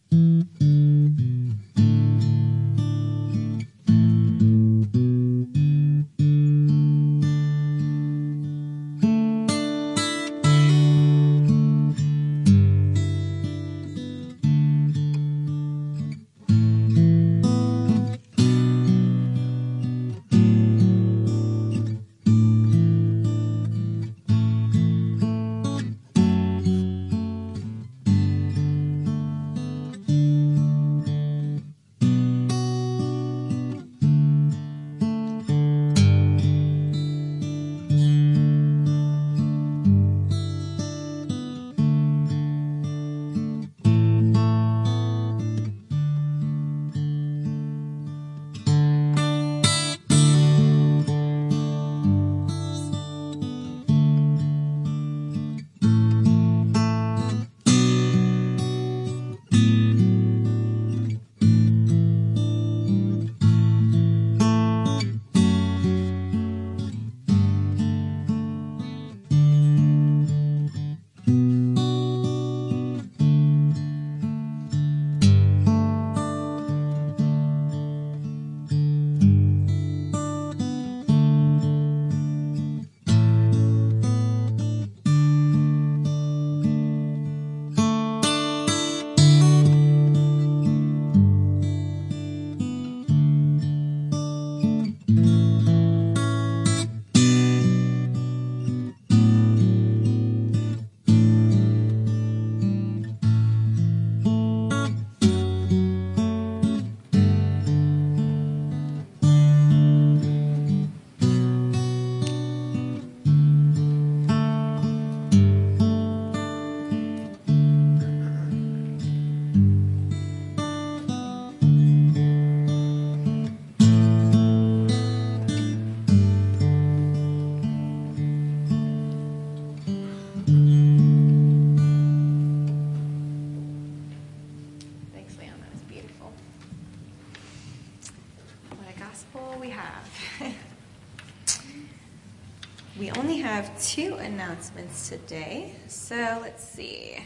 We only have 2 announcements today, so let's see.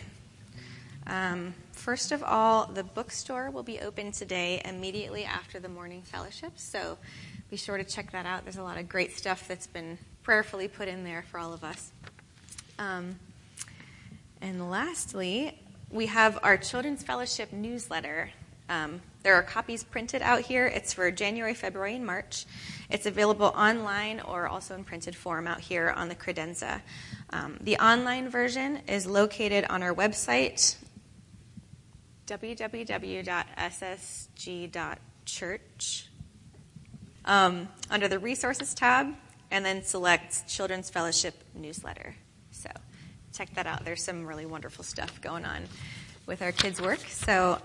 First of all, the bookstore will be open today immediately after the morning fellowship, so be sure to check that out. There's a lot of great stuff that's been prayerfully put in there for all of us. And lastly, we have our Children's Fellowship newsletter. There are copies printed out here. It's for January, February, and March. It's available online or also in printed form out here on the credenza. The online version is located on our website, www.ssg.church, under the Resources tab, and then select Children's Fellowship Newsletter. So check that out. There's some really wonderful stuff going on with our kids' work. So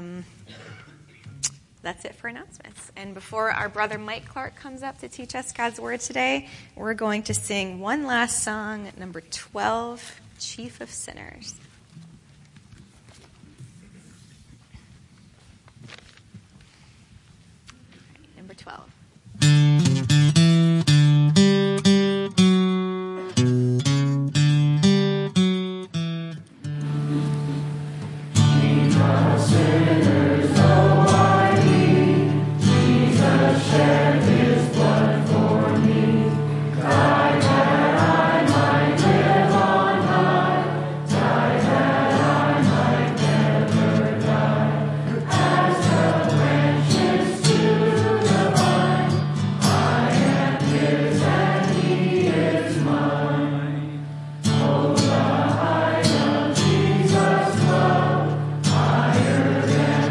that's it for announcements. And before our brother Mike Clark comes up to teach us God's Word today, we're going to sing one last song, number 12, Chief of Sinners. Number 12. Yeah.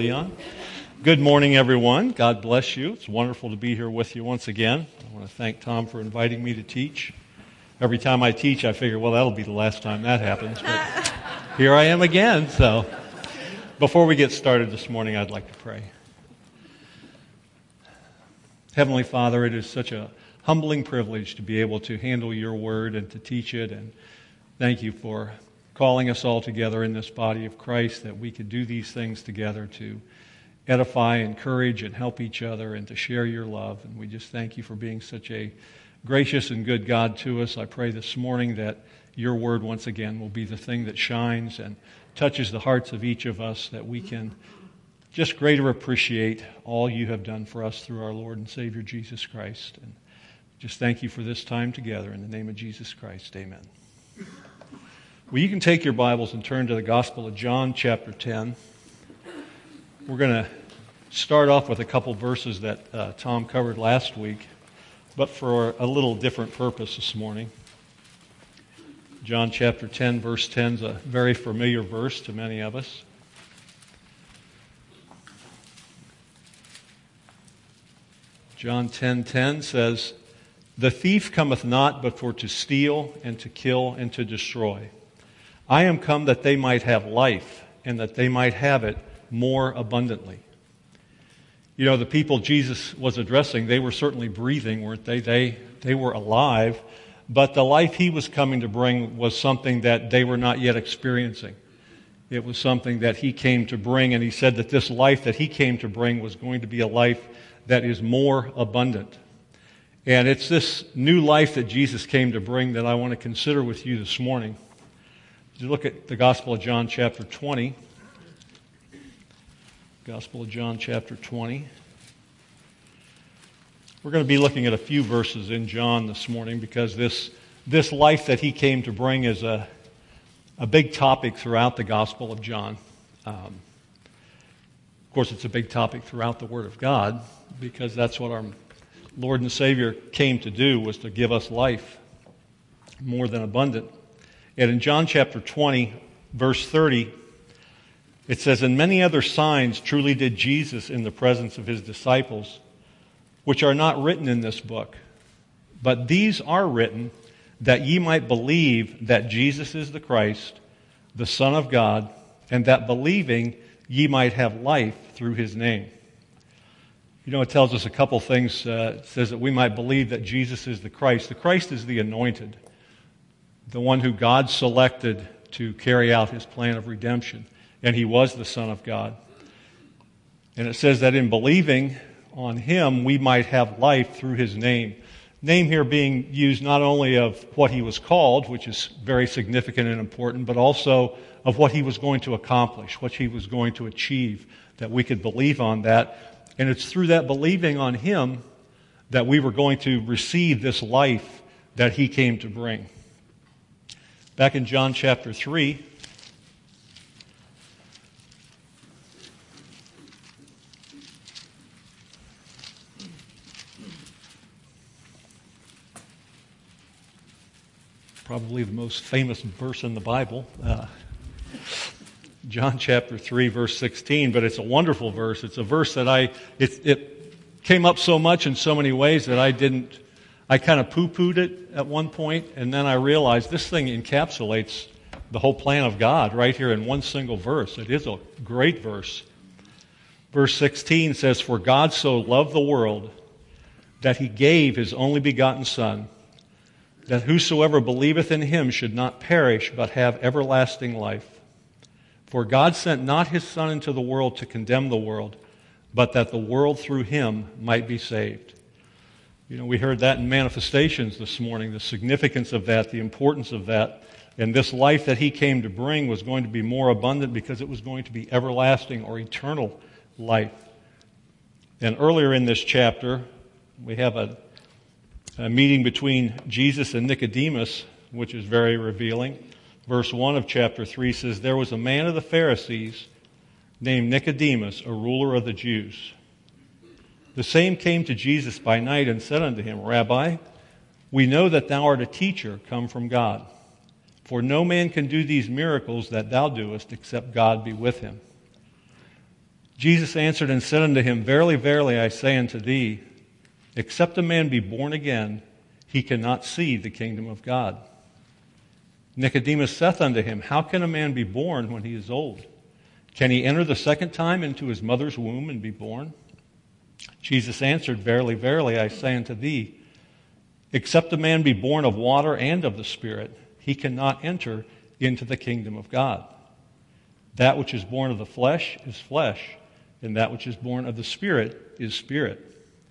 Leon. Good morning, everyone. God bless you. It's wonderful to be here with you once again. I want to thank Tom for inviting me to teach. Every time I teach, I figure, well, that'll be the last time that happens. But here I am again. So before we get started this morning, I'd like to pray. Heavenly Father, it is such a humbling privilege to be able to handle your word and to teach it. And thank you for calling us all together in this body of Christ, that we could do these things together to edify, encourage, and help each other and to share your love. And we just thank you for being such a gracious and good God to us. I pray this morning that your word once again will be the thing that shines and touches the hearts of each of us, that we can just greater appreciate all you have done for us through our Lord and Savior Jesus Christ. And just thank you for this time together. In the name of Jesus Christ, amen. Well, you can take your Bibles and turn to the Gospel of John, chapter 10. We're going to start off with a couple verses that Tom covered last week, but for a little different purpose this morning. John chapter 10, verse 10 is a very familiar verse to many of us. John 10:10 says, "The thief cometh not but for to steal and to kill and to destroy. I am come that they might have life, and that they might have it more abundantly." You know, the people Jesus was addressing, they were certainly breathing, weren't they? They were alive, but the life he was coming to bring was something that they were not yet experiencing. It was something that he came to bring, and he said that this life that he came to bring was going to be a life that is more abundant. And it's this new life that Jesus came to bring that I want to consider with you this morning. You look at the Gospel of John chapter 20. Gospel of John chapter 20. We're going to be looking at a few verses in John this morning because this life that he came to bring is a big topic throughout the Gospel of John. Of course, it's a big topic throughout the Word of God because that's what our Lord and Savior came to do, was to give us life more than abundant. And in John chapter 20, verse 30, it says, "And many other signs truly did Jesus in the presence of his disciples, which are not written in this book. But these are written that ye might believe that Jesus is the Christ, the Son of God, and that believing ye might have life through his name." You know, it tells us a couple things. It says that we might believe that Jesus is the Christ. The Christ is the anointed, the one who God selected to carry out his plan of redemption. And he was the Son of God. And it says that in believing on him, we might have life through his name. Name here being used not only of what he was called, which is very significant and important, but also of what he was going to accomplish, what he was going to achieve, that we could believe on that. And it's through that believing on him that we were going to receive this life that he came to bring. Back in John chapter 3, probably the most famous verse in the Bible, John chapter 3, verse 16, but it's a wonderful verse. It's a verse that it came up so much in so many ways that I kind of poo-pooed it at one point, and then I realized this thing encapsulates the whole plan of God right here in one single verse. It is a great verse. Verse 16 says, "For God so loved the world that he gave his only begotten Son, that whosoever believeth in him should not perish, but have everlasting life. For God sent not his Son into the world to condemn the world, but that the world through him might be saved." You know, we heard that in Manifestations this morning, the significance of that, the importance of that. And this life that he came to bring was going to be more abundant because it was going to be everlasting or eternal life. And earlier in this chapter, we have a meeting between Jesus and Nicodemus, which is very revealing. Verse 1 of chapter 3 says, "There was a man of the Pharisees named Nicodemus, a ruler of the Jews. The same came to Jesus by night and said unto him, Rabbi, we know that thou art a teacher come from God. For no man can do these miracles that thou doest except God be with him. Jesus answered and said unto him, Verily, verily, I say unto thee, except a man be born again, he cannot see the kingdom of God. Nicodemus saith unto him, How can a man be born when he is old? Can he enter the second time into his mother's womb and be born? Jesus answered, Verily, verily, I say unto thee, except a man be born of water and of the Spirit, he cannot enter into the kingdom of God. That which is born of the flesh is flesh, and that which is born of the Spirit is spirit.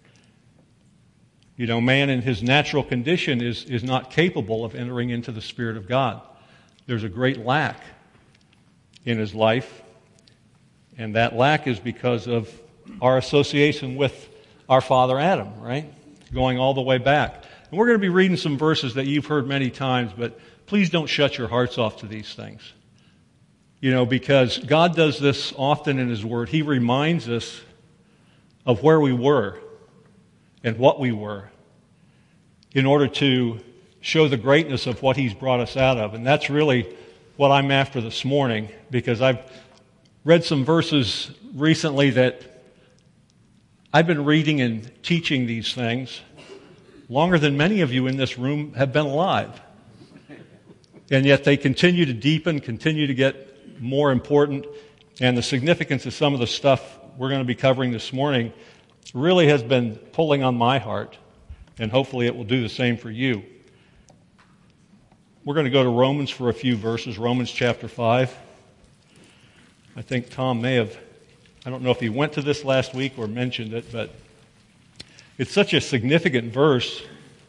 You know, man in his natural condition is not capable of entering into the Spirit of God. There's a great lack in his life, and that lack is because of our association with our father Adam, right? Going all the way back. And we're going to be reading some verses that you've heard many times, but please don't shut your hearts off to these things. You know, because God does this often in His Word. He reminds us of where we were and what we were in order to show the greatness of what He's brought us out of. And that's really what I'm after this morning, because I've read some verses recently that I've been reading and teaching these things longer than many of you in this room have been alive. And yet they continue to deepen, continue to get more important. And the significance of some of the stuff we're going to be covering this morning really has been pulling on my heart. And hopefully it will do the same for you. We're going to go to Romans for a few verses, Romans chapter 5. I think Tom may have, I don't know if he went to this last week or mentioned it, but it's such a significant verse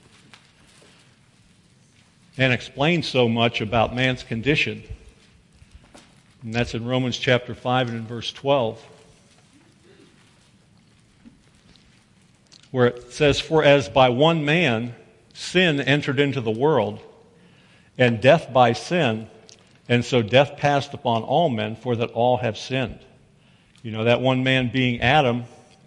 and explains so much about man's condition. And that's in Romans chapter 5 and in verse 12, where it says, For as by one man sin entered into the world, and death by sin, and so death passed upon all men, for that all have sinned. You know, that one man being Adam,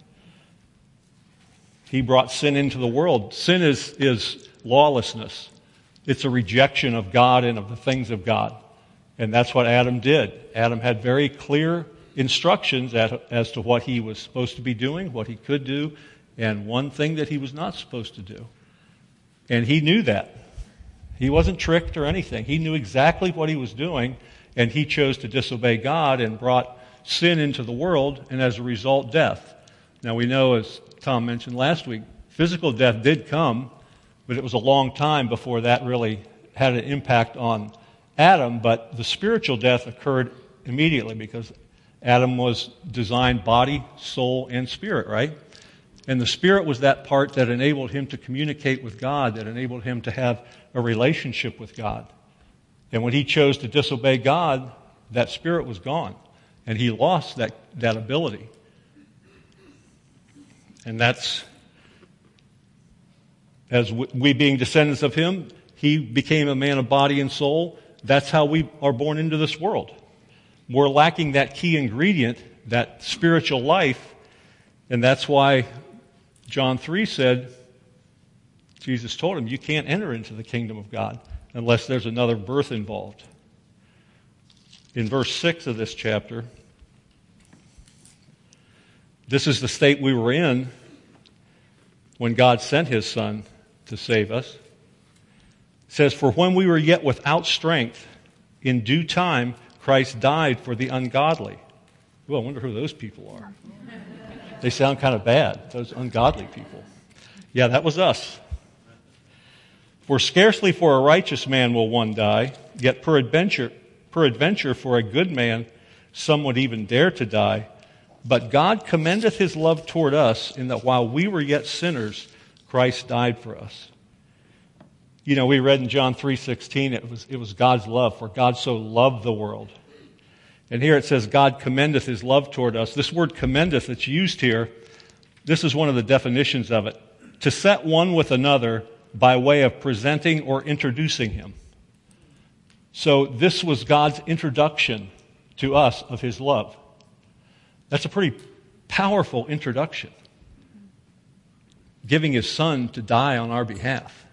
he brought sin into the world. Sin is lawlessness. It's a rejection of God and of the things of God. And that's what Adam did. Adam had very clear instructions as to what he was supposed to be doing, what he could do, and one thing that he was not supposed to do. And he knew that. He wasn't tricked or anything. He knew exactly what he was doing, and he chose to disobey God and brought sin into the world, and as a result, death. Now we know, as Tom mentioned last week, physical death did come, but it was a long time before that really had an impact on Adam, but the spiritual death occurred immediately because Adam was designed body, soul, and spirit, right? And the spirit was that part that enabled him to communicate with God, that enabled him to have a relationship with God. And when he chose to disobey God, that spirit was gone, and he lost that ability. And that's, as we being descendants of him, he became a man of body and soul. That's how we are born into this world. We're lacking that key ingredient, that spiritual life, and that's why John 3 said, Jesus told him, you can't enter into the kingdom of God unless there's another birth involved. In verse 6 of this chapter, this is the state we were in when God sent His Son to save us. It says, For when we were yet without strength, in due time Christ died for the ungodly. Well, I wonder who those people are. They sound kind of bad, those ungodly people. Yeah, that was us. For scarcely for a righteous man will one die, yet peradventure for a good man some would even dare to die. But God commendeth His love toward us, in that while we were yet sinners, Christ died for us. You know, we read in John 3:16, it was God's love, for God so loved the world. And here it says, God commendeth His love toward us. This word commendeth that's used here, this is one of the definitions of it. To set one with another by way of presenting or introducing him. So this was God's introduction to us of His love. That's a pretty powerful introduction. Giving His Son to die on our behalf.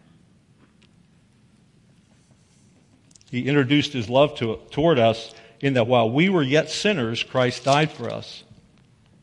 He introduced His love toward us in that while we were yet sinners, Christ died for us.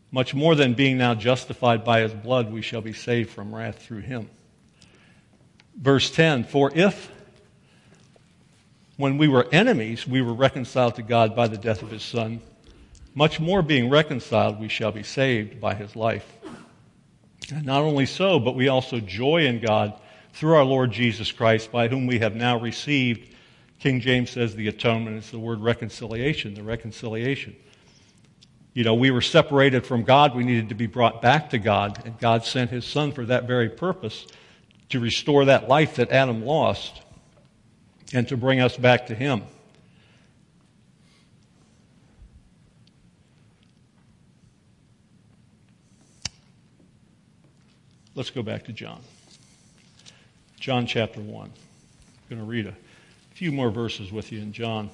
much more than being now justified by his blood, we shall be saved from wrath through him. Verse 10, for if, when we were enemies, we were reconciled to God by the death of his Son, much more being reconciled, we shall be saved by his life. And not only so, but we also joy in God through our Lord Jesus Christ, by whom we have now received, King James says the atonement, it's the word reconciliation, the reconciliation. You know, we were separated from God, we needed to be brought back to God, and God sent his Son for that very purpose, to restore that life that Adam lost, and to bring us back to him. Let's go back to John. John chapter 1. I'm going to read a few more verses with you in John.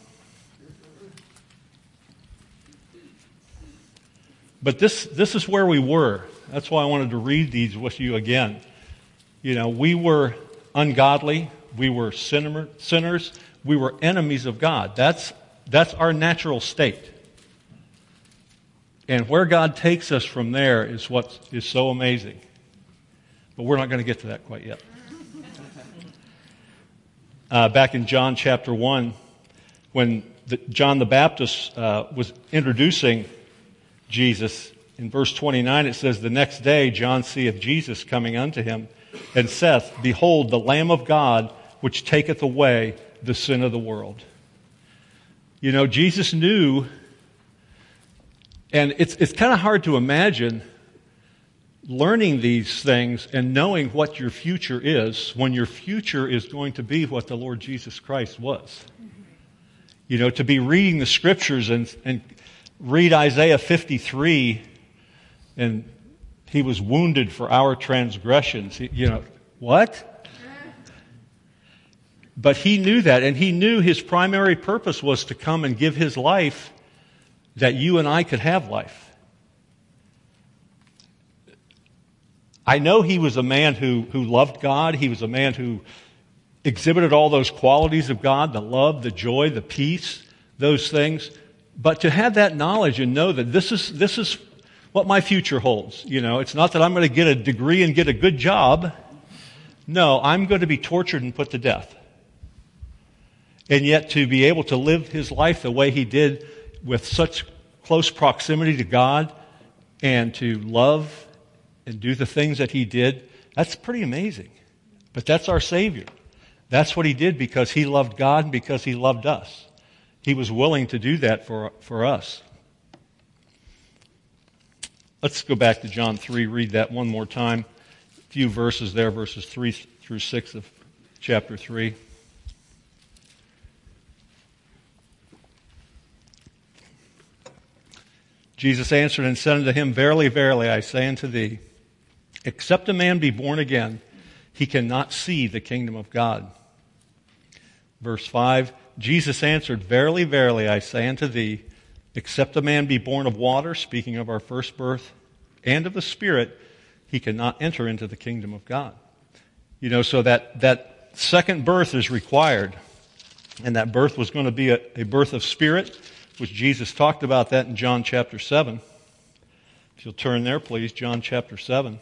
But this is where we were. That's why I wanted to read these with you again. You know, we were ungodly. We were sinners. We were enemies of God. That's our natural state. And where God takes us from there is what is so amazing. But we're not going to get to that quite yet. Back in John chapter 1, when John the Baptist was introducing Jesus, in verse 29 it says, the next day John seeth Jesus coming unto him, and saith, behold, the Lamb of God, which taketh away the sin of the world. You know, Jesus knew, and it's kind of hard to imagine learning these things and knowing what your future is when your future is going to be what the Lord Jesus Christ was. You know, to be reading the scriptures and read Isaiah 53, and he was wounded for our transgressions. You know, what? But he knew that, and he knew his primary purpose was to come and give his life that you and I could have life. I know he was a man who loved God. He was a man who exhibited all those qualities of God, the love, the joy, the peace, those things. But to have that knowledge and know that this is what my future holds. You know, it's not that I'm going to get a degree and get a good job. No, I'm going to be tortured and put to death. And yet to be able to live his life the way he did with such close proximity to God and to love and do the things that he did, that's pretty amazing. But that's our Savior. That's what he did because he loved God and because he loved us. He was willing to do that for us. Let's go back to John 3, read that one more time. A few verses there, verses 3 through 6 of chapter 3. Jesus answered and said unto him, verily, verily, I say unto thee, except a man be born again, he cannot see the kingdom of God. Verse 5, Jesus answered, verily, verily, I say unto thee, except a man be born of water, speaking of our first birth, and of the Spirit, he cannot enter into the kingdom of God. You know, so that second birth is required. And that birth was going to be a birth of spirit, which Jesus talked about that in John chapter 7. If you'll turn there, please, John chapter 7.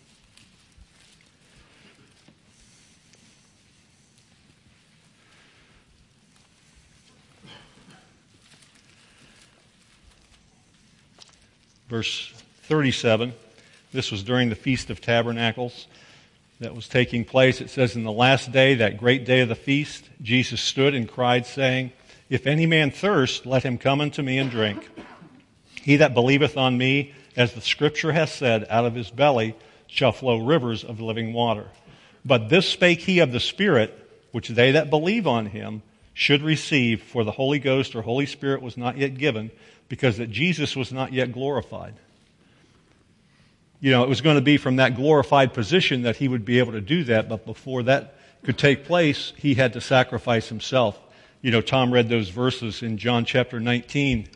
Verse 37, this was during the Feast of Tabernacles that was taking place. It says, in the last day, that great day of the feast, Jesus stood and cried, saying, if any man thirst, let him come unto me and drink. He that believeth on me, as the Scripture hath said, out of his belly shall flow rivers of living water. But this spake he of the Spirit, which they that believe on him should receive, for the Holy Ghost or Holy Spirit was not yet given, because that Jesus was not yet glorified. You know, it was going to be from that glorified position that he would be able to do that, but before that could take place, he had to sacrifice himself. You know, Tom read those verses in John chapter 19,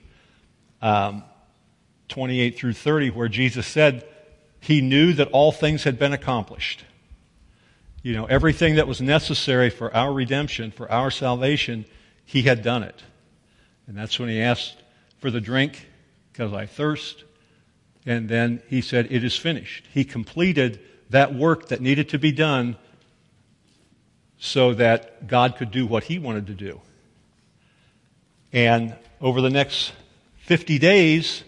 28 through 30, where Jesus said he knew that all things had been accomplished. You know, everything that was necessary for our redemption, for our salvation, he had done it. And that's when he asked for the drink, because I thirst. And then he said, "It is finished." He completed that work that needed to be done so that God could do what he wanted to do. And over the next 50 days,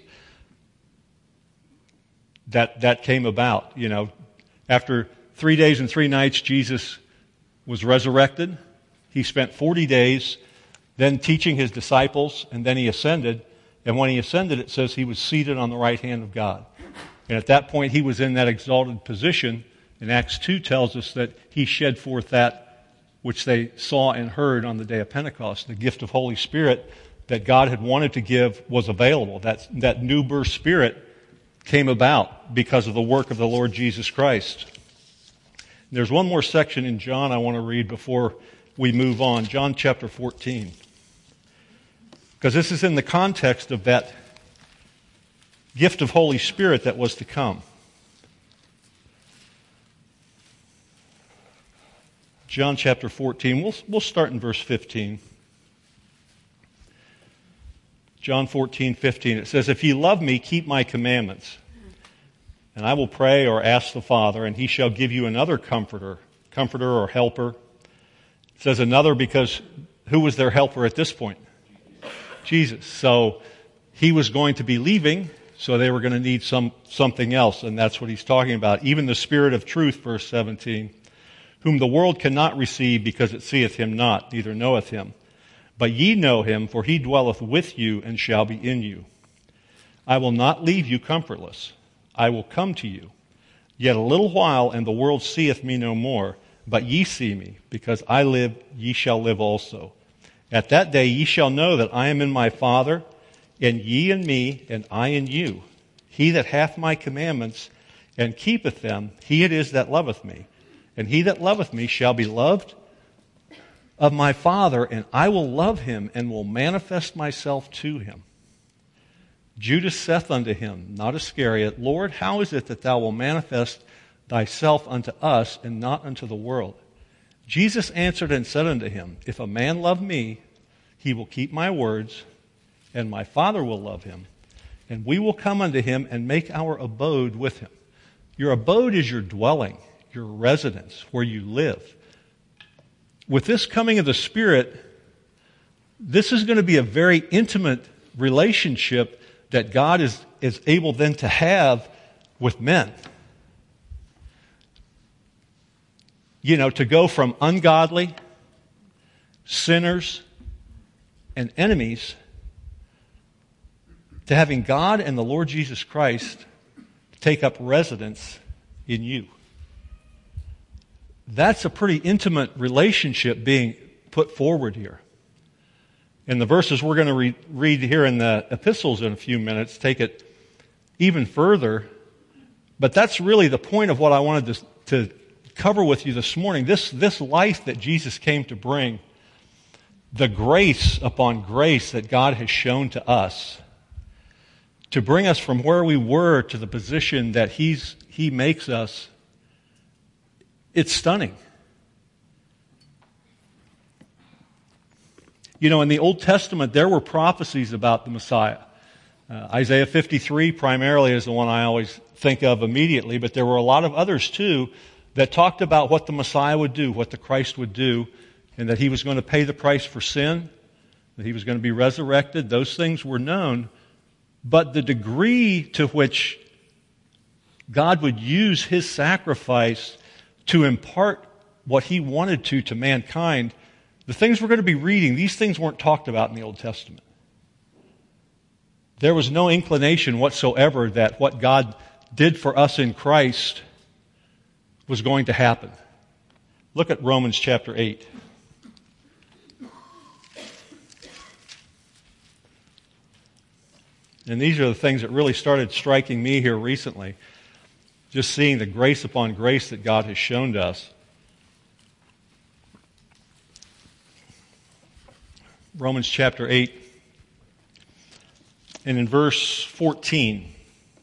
that came about. After 3 days and 3 nights, Jesus was resurrected. He spent 40 days then teaching his disciples, and then he ascended. And when he ascended, it says he was seated on the right hand of God. And at that point, he was in that exalted position. And Acts 2 tells us that he shed forth that which they saw and heard on the day of Pentecost. The gift of Holy Spirit that God had wanted to give was available. That new birth spirit came about because of the work of the Lord Jesus Christ. There's one more section in John I want to read before we move on. John chapter 14. Because this is in the context of that gift of Holy Spirit that was to come. John chapter 14. We'll start in verse 15. John 14:15. It says, "If ye love me, keep my commandments. And I will pray or ask the Father, and he shall give you another comforter or helper." It says another because who was their helper at this point? Jesus. So he was going to be leaving, so they were going to need something else, and that's what he's talking about. "Even the Spirit of truth," verse 17, "whom the world cannot receive because it seeth him not, neither knoweth him. But ye know him, for he dwelleth with you and shall be in you. I will not leave you comfortless. I will come to you. Yet a little while, and the world seeth me no more. But ye see me, because I live, ye shall live also. At that day ye shall know that I am in my Father, and ye in me, and I in you. He that hath my commandments, and keepeth them, he it is that loveth me. And he that loveth me shall be loved of my Father, and I will love him, and will manifest myself to him." Judas saith unto him, not Iscariot, "Lord, how is it that thou wilt manifest thyself unto us, and not unto the world?" Jesus answered and said unto him, "If a man love me, he will keep my words, and my Father will love him, and we will come unto him and make our abode with him." Your abode is your dwelling, your residence, where you live. With this coming of the Spirit, this is going to be a very intimate relationship that God is able then to have with men. To go from ungodly, sinners, and enemies to having God and the Lord Jesus Christ take up residence in you. That's a pretty intimate relationship being put forward here. And the verses we're going to read here in the epistles in a few minutes take it even further. But that's really the point of what I wanted to cover with you this morning. This life that Jesus came to bring, the grace upon grace that God has shown to us, to bring us from where we were to the position that He makes us, it's stunning. In the Old Testament, there were prophecies about the Messiah. Isaiah 53 primarily is the one I always think of immediately, but there were a lot of others too that talked about what the Messiah would do, what the Christ would do, and that He was going to pay the price for sin, that He was going to be resurrected. Those things were known, but the degree to which God would use His sacrifice to impart what He wanted to mankind, the things we're going to be reading, these things weren't talked about in the Old Testament. There was no inclination whatsoever that what God did for us in Christ was going to happen. Look at Romans chapter 8. And these are the things that really started striking me here recently. Just seeing the grace upon grace that God has shown to us. Romans chapter 8, and in verse 14,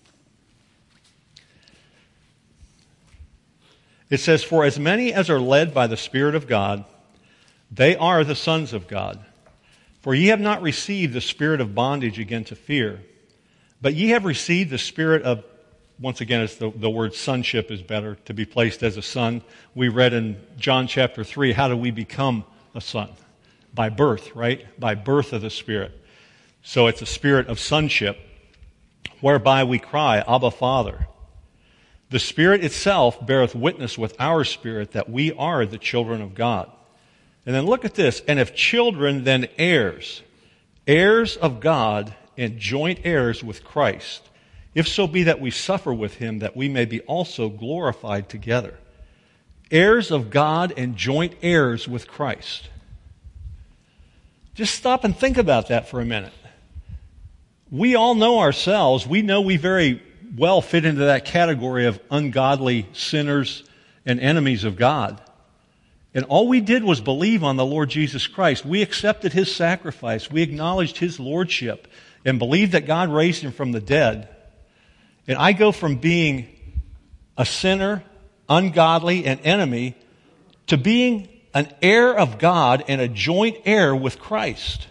it says, "For as many as are led by the Spirit of God, they are the sons of God. For ye have not received the spirit of bondage again to fear, But ye have received the spirit of, once again, it's the word sonship is better, to be placed as a son. We read in John chapter 3, how do we become a son? By birth, right? By birth of the Spirit. So it's a spirit of sonship, whereby we cry, Abba, Father. The Spirit itself beareth witness with our spirit that we are the children of God. And then look at this. And if children, then heirs, heirs of God and joint heirs with Christ, if so be that we suffer with him, that we may be also glorified together. Heirs of God and joint heirs with Christ. Just stop and think about that for a minute. We all know ourselves. We know we very well fit into that category of ungodly sinners and enemies of God. And all we did was believe on the Lord Jesus Christ. We accepted his sacrifice. We acknowledged his lordship and believed that God raised him from the dead. And I go from being a sinner, ungodly, and enemy to being an heir of God and a joint heir with Christ.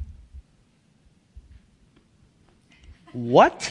What?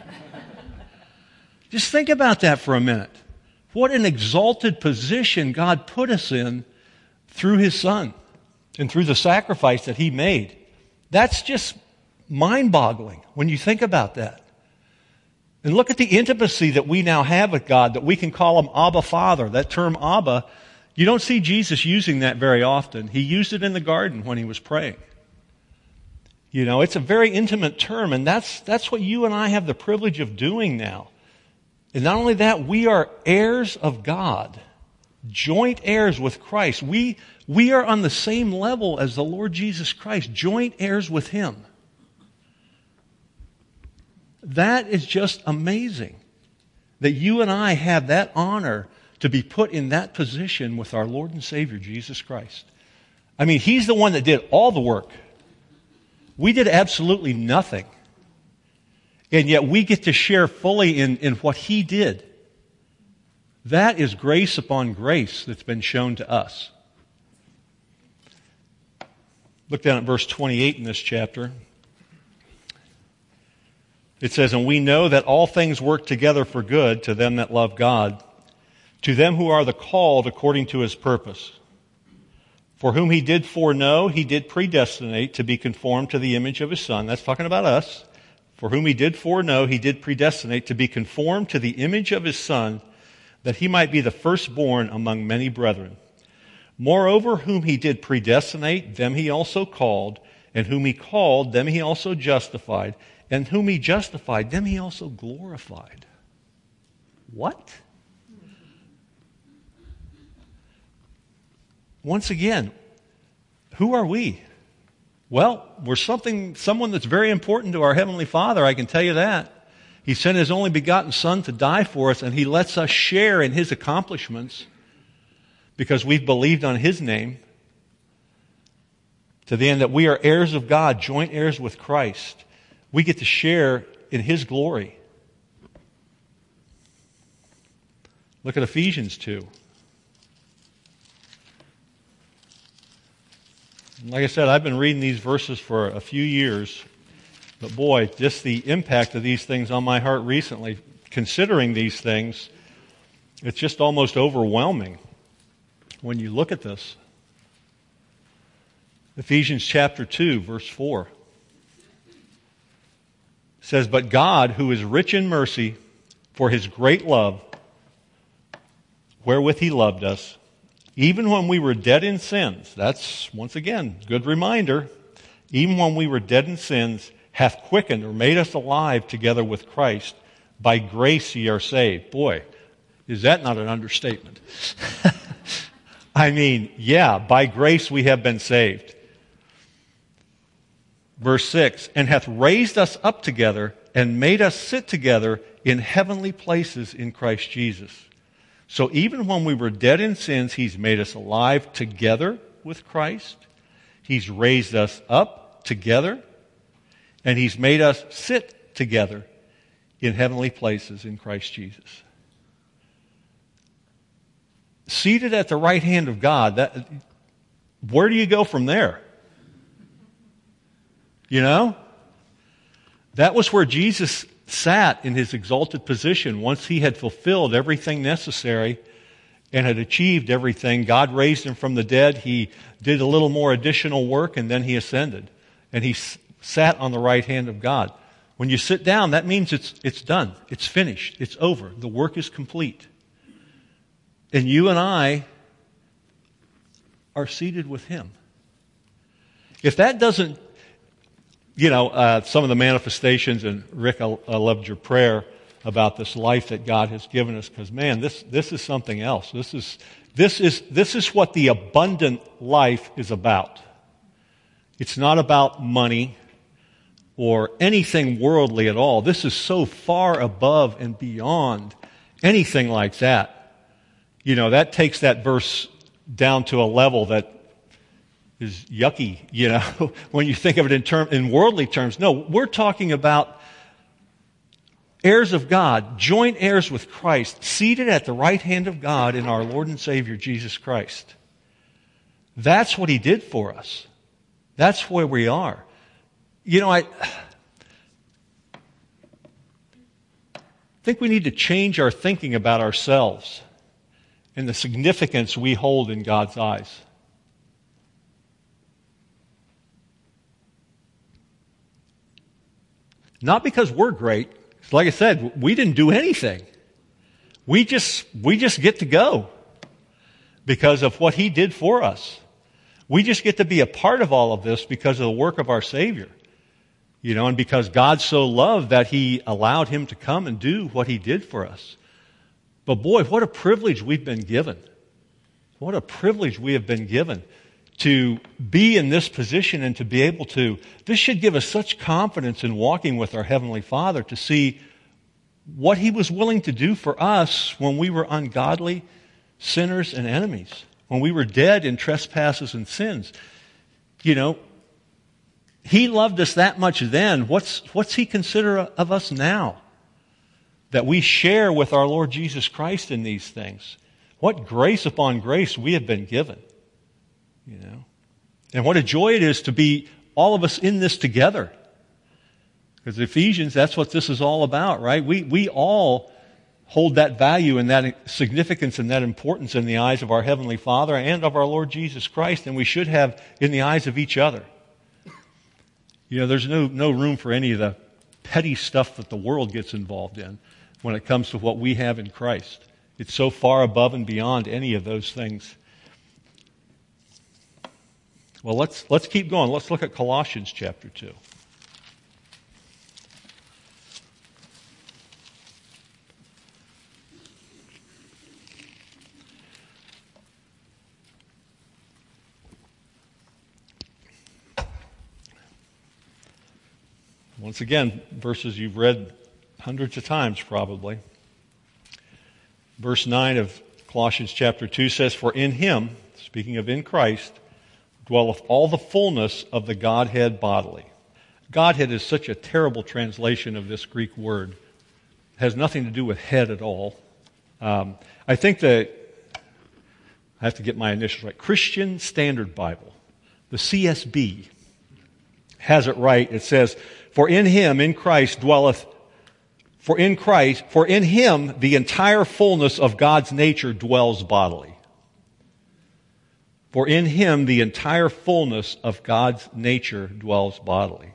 Just think about that for a minute. What an exalted position God put us in through his Son and through the sacrifice that he made. That's just mind-boggling when you think about that. And look at the intimacy that we now have with God, that we can call him Abba, Father. That term Abba, you don't see Jesus using that very often. He used it in the garden when he was praying. You know, it's a very intimate term, and that's what you and I have the privilege of doing now. And not only that, we are heirs of God, joint heirs with Christ. We are on the same level as the Lord Jesus Christ, joint heirs with him. That is just amazing that you and I have that honor to be put in that position with our Lord and Savior, Jesus Christ. I mean, he's the one that did all the work. We did absolutely nothing. And yet we get to share fully in what he did. That is grace upon grace that's been shown to us. Look down at verse 28 in this chapter. It says, and we know that all things work together for good to them that love God, to them who are the called according to his purpose. For whom he did foreknow, he did predestinate to be conformed to the image of his Son. That's talking about us. For whom he did foreknow, he did predestinate to be conformed to the image of his Son, that he might be the firstborn among many brethren. Moreover, whom he did predestinate, them he also called, and whom he called, them he also justified, and whom he justified, them he also glorified. What? Once again, who are we? Well, we're someone that's very important to our Heavenly Father, I can tell you that. He sent his only begotten Son to die for us, and he lets us share in his accomplishments because we've believed on his name, to the end that we are heirs of God, joint heirs with Christ. We get to share in his glory. Look at Ephesians 2. Like I said, I've been reading these verses for a few years, but boy, just the impact of these things on my heart recently, considering these things, it's just almost overwhelming when you look at this. Ephesians chapter 2, verse 4 says, but God, who is rich in mercy, for his great love, wherewith he loved us, even when we were dead in sins, that's, once again, good reminder, even when we were dead in sins, hath quickened or made us alive together with Christ. By grace ye are saved. Boy, is that not an understatement? I mean, yeah, by grace we have been saved. Verse 6, and hath raised us up together and made us sit together in heavenly places in Christ Jesus. So even when we were dead in sins, he's made us alive together with Christ. He's raised us up together. And he's made us sit together in heavenly places in Christ Jesus. Seated at the right hand of God, where do you go from there? You know? That was where Jesus sat in his exalted position. Once he had fulfilled everything necessary and had achieved everything, God raised him from the dead. He did a little more additional work, and then he ascended. And he sat on the right hand of God. When you sit down, that means it's done. It's finished. It's over. The work is complete. And you and I are seated with him. If that doesn't, some of the manifestations, and Rick, I loved your prayer about this life that God has given us, because man, this is something else. This is what the abundant life is about. It's not about money or anything worldly at all. This is so far above and beyond anything like that. That takes that verse down to a level that is yucky, when you think of it in worldly terms. No, we're talking about heirs of God, joint heirs with Christ, seated at the right hand of God in our Lord and Savior Jesus Christ. That's what he did for us. That's where we are. I think we need to change our thinking about ourselves and the significance we hold in God's eyes. Not because we're great. Like I said, we didn't do anything. We just get to go because of what he did for us. We just get to be a part of all of this because of the work of our Savior. And because God so loved that he allowed him to come and do what he did for us. But boy, what a privilege we've been given. What a privilege we have been given to be in this position and to be able to. This should give us such confidence in walking with our Heavenly Father to see what he was willing to do for us when we were ungodly, sinners, and enemies. When we were dead in trespasses and sins. He loved us that much then. What's he consider of us now? That we share with our Lord Jesus Christ in these things. What grace upon grace we have been given. And what a joy it is to be all of us in this together. Because Ephesians, that's what this is all about, right? We all hold that value and that significance and that importance in the eyes of our Heavenly Father and of our Lord Jesus Christ, and we should have in the eyes of each other. There's no room for any of the petty stuff that the world gets involved in when it comes to what we have in Christ. It's so far above and beyond any of those things. Well, let's keep going. Let's look at Colossians chapter 2. Once again, verses you've read hundreds of times probably. Verse 9 of Colossians chapter 2 says, "For in him," speaking of in Christ, "dwelleth all the fullness of the Godhead bodily." Godhead is such a terrible translation of this Greek word. It has nothing to do with head at all. I think that I have to get my initials right. Christian Standard Bible, the CSB, has it right. It says, "For in him, in Christ, dwelleth, for in him the entire fullness of God's nature dwells bodily." For in him the entire fullness of God's nature dwells bodily.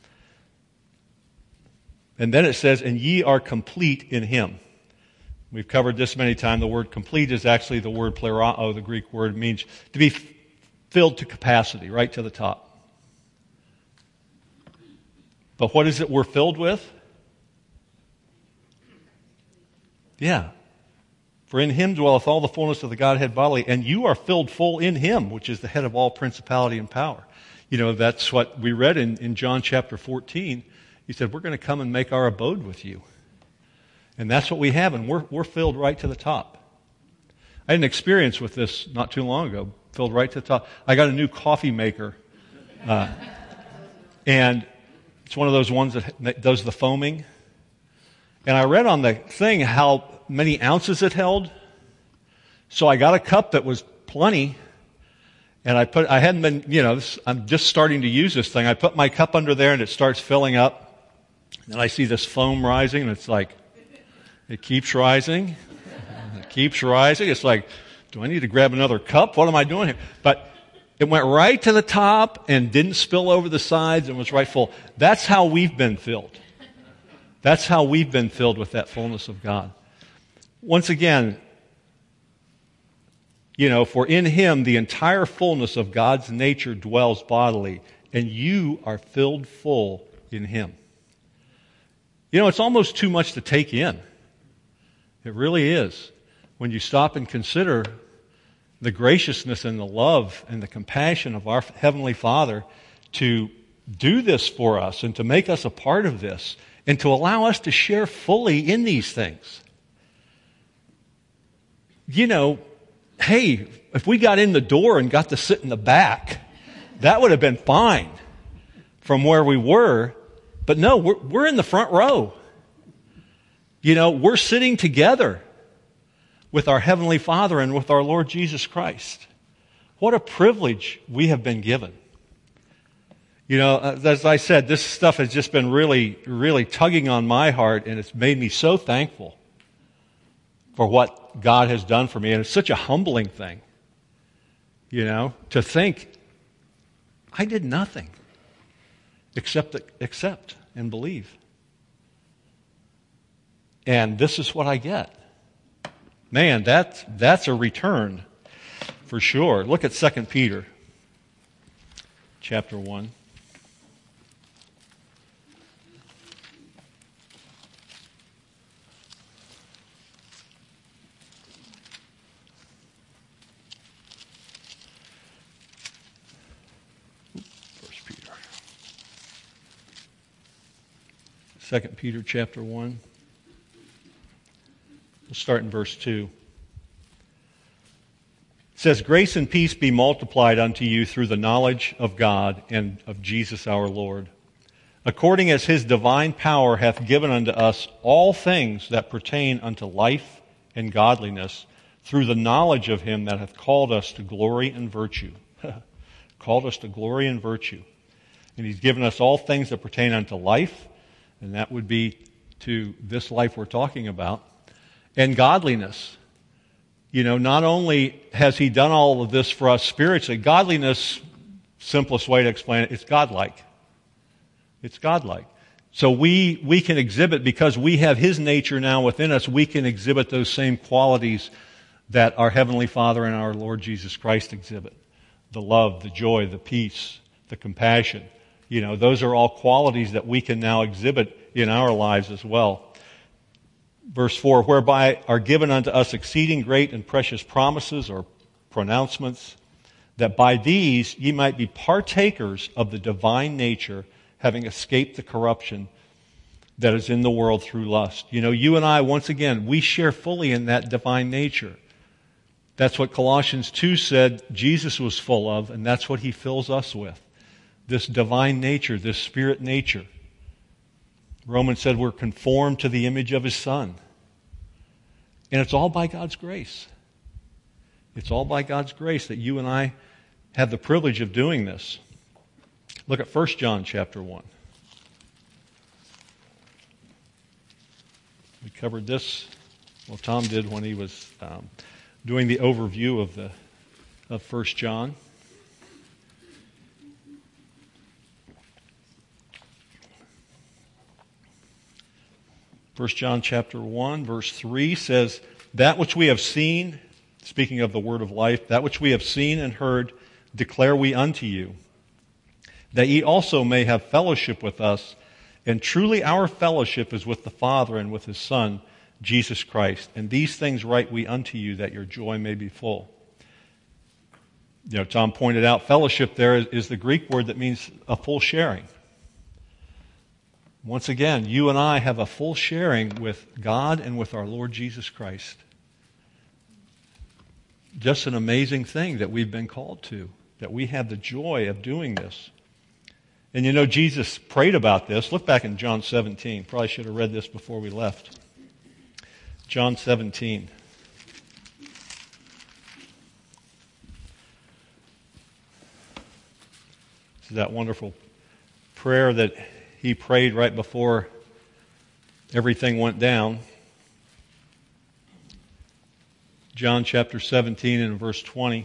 And then it says, "And ye are complete in him." We've covered this many times. The word complete is actually the word plerao. The Greek word means to be filled to capacity, right to the top. But what is it we're filled with? Yeah. "For in him dwelleth all the fullness of the Godhead bodily, and you are filled full in him, which is the head of all principality and power." That's what we read in John chapter 14. He said, "We're going to come and make our abode with you." And that's what we have, and we're filled right to the top. I had an experience with this not too long ago, filled right to the top. I got a new coffee maker, and it's one of those ones that does the foaming. And I read on the thing how many ounces it held. So I got a cup that was plenty. And I hadn't been, I'm just starting to use this thing. I put my cup under there and it starts filling up. And I see this foam rising, and it's like, it keeps rising. It keeps rising. It's like, do I need to grab another cup? What am I doing here? But it went right to the top and didn't spill over the sides and was right full. That's how we've been filled. That's how we've been filled with that fullness of God. Once again, for in Him the entire fullness of God's nature dwells bodily, and you are filled full in Him. It's almost too much to take in. It really is. When you stop and consider the graciousness and the love and the compassion of our Heavenly Father to do this for us and to make us a part of this and to allow us to share fully in these things. Hey, if we got in the door and got to sit in the back, that would have been fine from where we were. But no, we're in the front row. We're sitting together with our Heavenly Father and with our Lord Jesus Christ. What a privilege we have been given. As I said, this stuff has just been really, really tugging on my heart, and it's made me so thankful for what God has done for me. And it's such a humbling thing, to think I did nothing except accept and believe. And this is what I get. Man, that's a return for sure. Look at 2 Peter chapter 1. First Peter. 2 Peter chapter 1. We'll start in verse 2. It says, "Grace and peace be multiplied unto you through the knowledge of God and of Jesus our Lord, according as His divine power hath given unto us all things that pertain unto life and godliness, through the knowledge of Him that hath called us to glory and virtue." Called us to glory and virtue. And He's given us all things that pertain unto life, and that would be to this life we're talking about, and godliness. Not only has He done all of this for us spiritually, godliness, simplest way to explain it, it's godlike. It's godlike. So we can exhibit, because we have His nature now within us, we can exhibit those same qualities that our Heavenly Father and our Lord Jesus Christ exhibit. The love, the joy, the peace, the compassion. Those are all qualities that we can now exhibit in our lives as well. Verse 4, "Whereby are given unto us exceeding great and precious promises," or pronouncements, "that by these ye might be partakers of the divine nature, having escaped the corruption that is in the world through lust." You and I, once again, we share fully in that divine nature. That's what Colossians 2 said Jesus was full of, and that's what He fills us with. This divine nature, this spirit nature. Romans said we're conformed to the image of His Son. And it's all by God's grace. It's all by God's grace that you and I have the privilege of doing this. Look at 1 John chapter 1. We covered this, Tom did when he was doing the overview of 1 John. 1 John chapter 1, verse 3 says, "That which we have seen," speaking of the word of life, "that which we have seen and heard declare we unto you, that ye also may have fellowship with us. And truly our fellowship is with the Father and with His Son, Jesus Christ. And these things write we unto you, that your joy may be full." Tom pointed out, fellowship there is the Greek word that means a full sharing. Once again, you and I have a full sharing with God and with our Lord Jesus Christ. Just an amazing thing that we've been called to, that we have the joy of doing this. And Jesus prayed about this. Look back in John 17. Probably should have read this before we left. John 17. This is that wonderful prayer that He prayed right before everything went down. John chapter 17 and verse 20.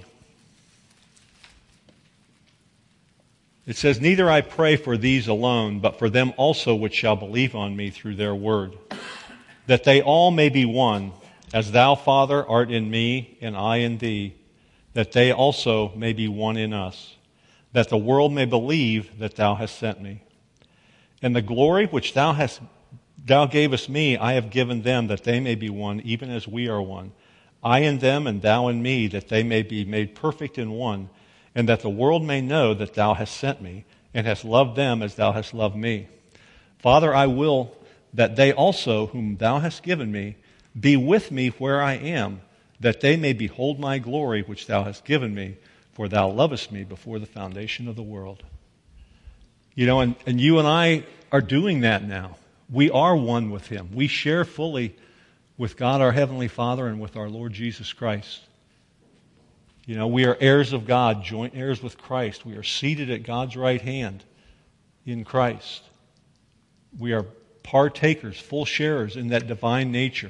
It says, "Neither I pray for these alone, but for them also which shall believe on me through their word, that they all may be one, as thou, Father, art in me, and I in thee, that they also may be one in us, that the world may believe that thou hast sent me. And the glory which thou gavest me, I have given them, that they may be one, even as we are one. I in them, and thou in me, that they may be made perfect in one, and that the world may know that thou hast sent me, and hast loved them as thou hast loved me. Father, I will that they also, whom thou hast given me, be with me where I am, that they may behold my glory which thou hast given me, for thou lovest me before the foundation of the world." You know, and you and I are doing that now. We are one with him. We share fully with God our Heavenly Father and with our Lord Jesus Christ. You know, we are heirs of God, joint heirs with Christ. We are seated at God's right hand in Christ. We are partakers, full sharers in that divine nature.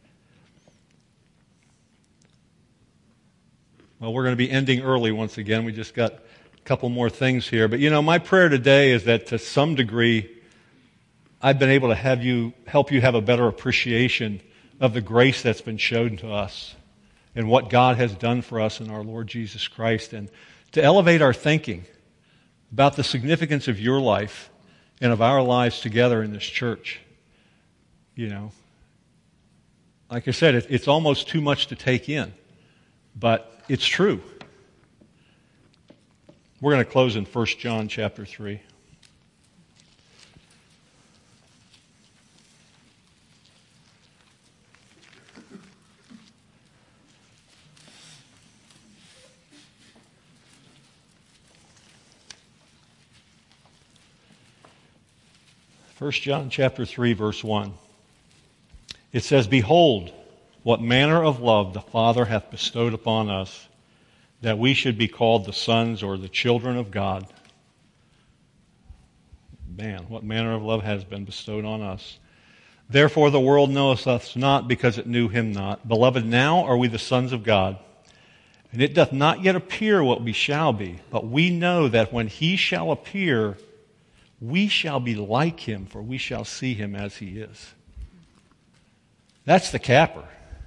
Well, we're going to be ending early once again. We just got a couple more things here. But, you know, my prayer today is that to some degree, I've been able to help you have a better appreciation of the grace that's been shown to us and what God has done for us in our Lord Jesus Christ, and to elevate our thinking about the significance of your life and of our lives together in this church. You know, like I said, it's almost too much to take in, but it's true. We're going to close in 1 John chapter 3. First John chapter 3, verse 1. It says, "Behold, what manner of love the Father hath bestowed upon us, that we should be called the sons or the children of God." Man, what manner of love has been bestowed on us. "Therefore the world knoweth us not, because it knew him not. Beloved, now are we the sons of God, and it doth not yet appear what we shall be. But we know that when he shall appear, we shall be like him, for we shall see him as he is." That's the capper.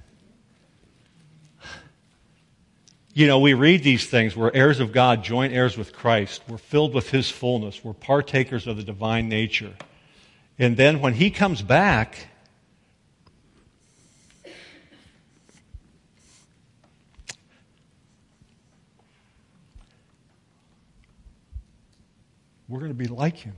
You know, we read these things. We're heirs of God, joint heirs with Christ. We're filled with his fullness. We're partakers of the divine nature. And then when he comes back, we're going to be like him.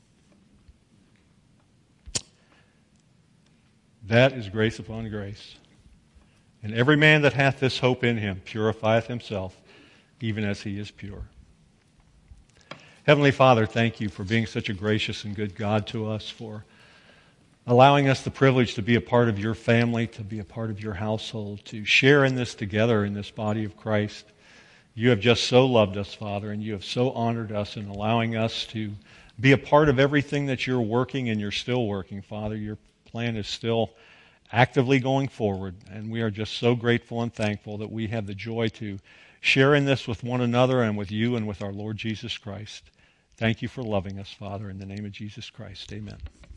That is grace upon grace. "And every man that hath this hope in him purifieth himself, even as he is pure." Heavenly Father, thank you for being such a gracious and good God to us, for allowing us the privilege to be a part of your family, to be a part of your household, to share in this together in this body of Christ. You have just so loved us, Father, and you have so honored us in allowing us to be a part of everything that you're working and you're still working, Father. Your plan is still actively going forward, and we are just so grateful and thankful that we have the joy to share in this with one another and with you and with our Lord Jesus Christ. Thank you for loving us, Father, in the name of Jesus Christ. Amen.